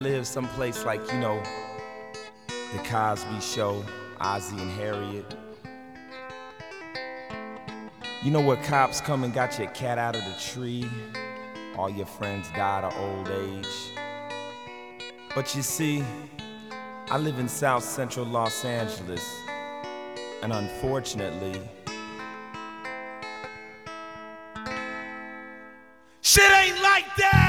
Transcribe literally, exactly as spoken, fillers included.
Live someplace like, you know, the Cosby Show, Ozzie and Harriet. You know where cops come and got your cat out of the tree, all your friends died of old age. But you see, I live in South Central Los Angeles, and unfortunately, shit ain't like that!